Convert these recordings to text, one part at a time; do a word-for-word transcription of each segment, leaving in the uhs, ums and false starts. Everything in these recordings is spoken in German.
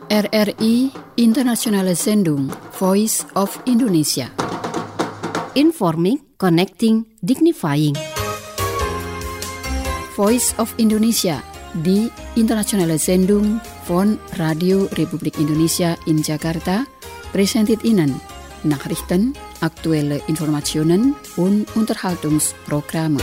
R R I Internationale Sendung Voice of Indonesia. Informing, connecting, dignifying. Voice of Indonesia di Internationale Sendung von Radio Republik Indonesia in Jakarta presented Ihnen Nachrichten, aktuelle Informationen und Unterhaltungsprogramme.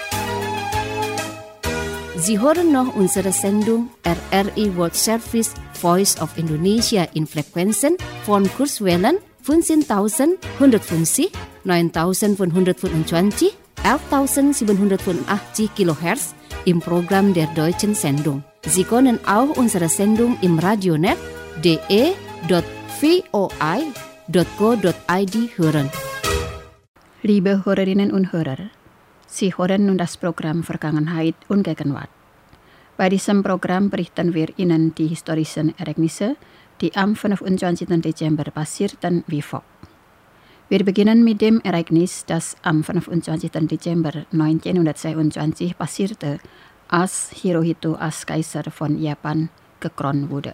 Sie hören noch unsere Sendung R R I World Service Voice of Indonesia in Frequenzen von Kurzwellen fünfzehntausendeinhundertfünfzig, neuntausendfünfhundertfünfundzwanzig, elftausendsiebenhundertfünfundachtzig Kilohertz im Programm der deutschen Sendung. Sie können auch unsere Sendung im Radionet d e punkt v o i punkt co punkt i d hören. Liebe Hörerinnen und Hörer, Sie hören nun das Programm Vergangenheit und Gegenwart. Bei diesem Programm berichten wir Ihnen die historischen Ereignisse, die am fünfundzwanzigsten Dezember passierten, wie folgt. Wir beginnen mit dem Ereignis, das am fünfundzwanzigsten Dezember neunzehnhundertzweiundzwanzig passierte, als Hirohito als Kaiser von Japan gekrönt wurde.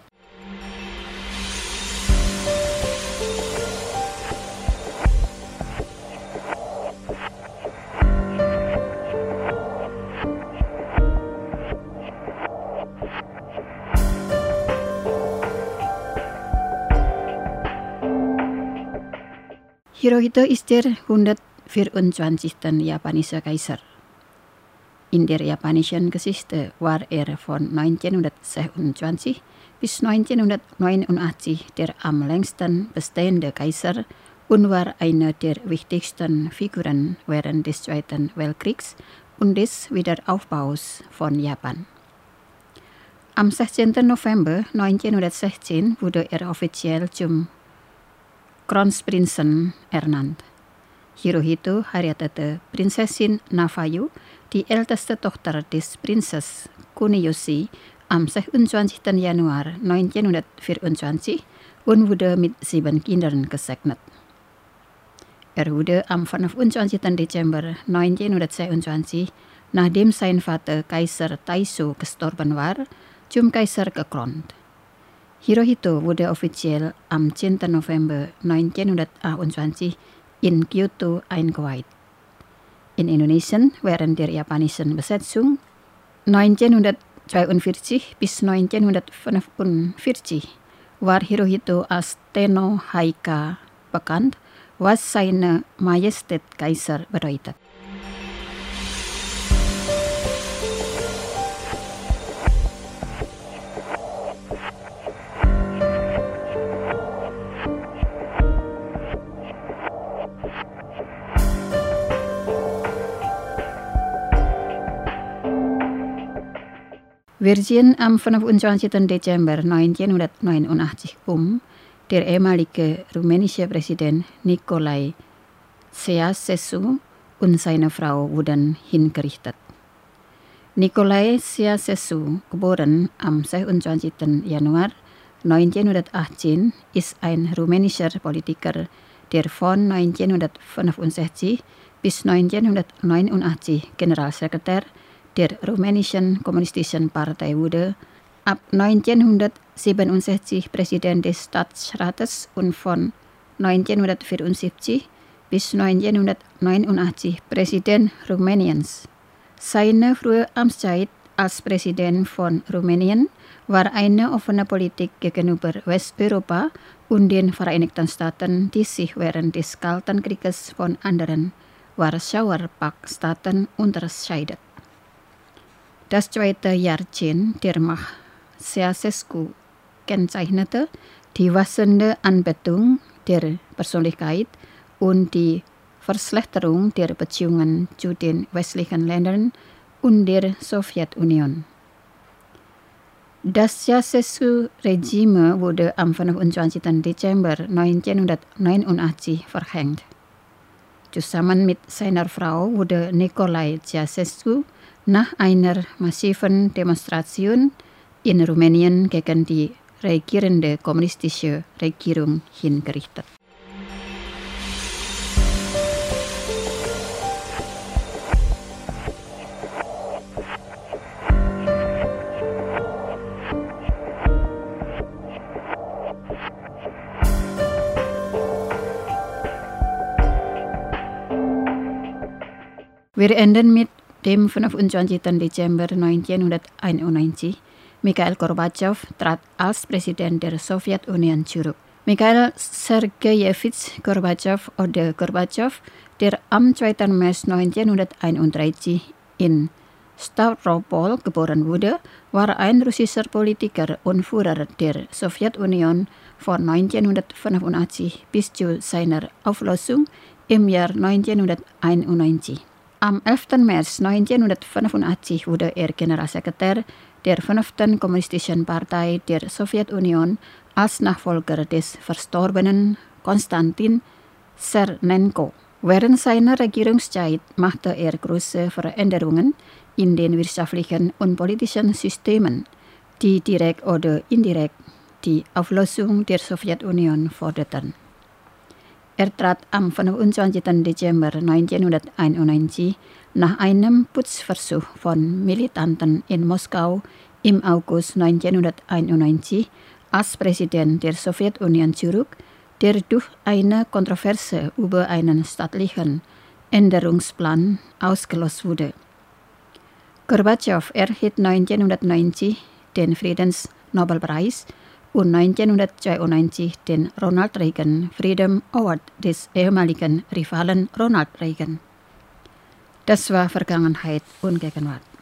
Hirohito ist der hundertvierundzwanzigste japanische Kaiser. In der japanischen Geschichte war er von neunzehnhundertsechsundzwanzig bis neunzehnhundertneunundachtzig der am längsten bestehende Kaiser und war eine der wichtigsten Figuren während des Zweiten Weltkriegs und des Wiederaufbaus von Japan. Am sechzehnten November neunzehnhundertsechzehn wurde er offiziell zum Kronprinzen ernannt. Hirohito heiratete Prinzessin Nafayu, die älteste Tochter des Prinzes Kuniyoshi, am sechsundzwanzigsten Januar neunzehnhundertvierundzwanzig und wurde mit sieben Kindern gesegnet. Er wurde am fünfundzwanzigsten Dezember neunzehnhundertzweiundzwanzig, nachdem sein Vater Kaiser Taisho gestorben war, zum Kaiser gekrönt. Hirohito wurde offiziell am zehnten November neunzehnhundertachtundzwanzig in Kyoto eingeweiht. In Indonesien während der japanischen Besetzung neunzehnhundertzweiundvierzig bis neunzehnhundertfünfundvierzig war Hirohito als Tenno Haika bekannt, was seine Majestät Kaiser bedeutet. Wir ziehen am fünfundzwanzigsten Dezember neunzehnhundertneunundachtzig um. Der ehemalige rumänische Präsident Nicolae Ceausescu und seine Frau wurden hingerichtet. Nicolae Ceausescu, geboren am sechsundzwanzigsten Januar neunzehnhundertachtzehn, ist ein rumänischer Politiker, der von neunzehnhundertfünfundsechzig bis neunzehnhundertneunundachtzig Generalsekretär der rumänischen Kommunistischen Partei wurde, ab neunzehnhundertsiebenundsechzig Präsident des Staatsrates und von neunzehnhundertvierundsiebzig bis neunzehnhundertneunundachtzig Präsident Rumäniens. Seine frühe Amtszeit als Präsident von Rumänien war eine offene Politik gegenüber Westeuropa und den Vereinigten Staaten, die sich während des Kalten Krieges von anderen Warschauer Paktstaaten unterscheidet. Das zweite Jahrzehnt der Macht Ceausescu kennzeichnete die wachsende Anbetung der Persönlichkeit und die Verschlechterung der Beziehungen zu den westlichen Ländern und der Sowjetunion. Das Ceausescu-Regime wurde am fünfundzwanzigsten Dezember neunzehnhundertneunundachtzig verhängt. Zusammen mit seiner Frau wurde Nicolae Ceausescu nach einer massiven Demonstration in Rumänien gegen die regierende kommunistische Regierung hingerichtet. Wir enden mit dem fünfundzwanzigsten Dezember neunzehnhunderteinundneunzig. Mikhail Gorbatschow trat als Präsident der Sowjetunion zurück. Mikhail Sergejewitsch Gorbatschow oder Gorbatschow, der am zweiten März neunzehnhunderteinunddreißig in Stavropol geboren wurde, war ein russischer Politiker und Führer der Sowjetunion von neunzehnhundertfünfundachtzig bis zu seiner Auflösung im Jahr neunzehnhunderteinundneunzig. Am elften März neunzehnhundertfünfundachtzig wurde er Generalsekretär der fünften Kommunistischen Partei der Sowjetunion als Nachfolger des verstorbenen Konstantin Tschernenko. Während seiner Regierungszeit machte er große Veränderungen in den wirtschaftlichen und politischen Systemen, die direkt oder indirekt die Auflösung der Sowjetunion forderten. Er trat am fünfundzwanzigsten Dezember neunzehnhunderteinundneunzig nach einem Putzversuch von Militanten in Moskau im August neunzehnhunderteinundneunzig als Präsident der Sowjetunion zurück, der durch eine Kontroverse über einen staatlichen Änderungsplan ausgelöst wurde. Gorbatschow erhielt neunzehnhundertneunzig den Friedensnobelpreis und neunzehnhundertzweiundneunzig den Ronald Reagan Freedom Award des ehemaligen Rivalen Ronald Reagan. Das war Vergangenheit und Gegenwart.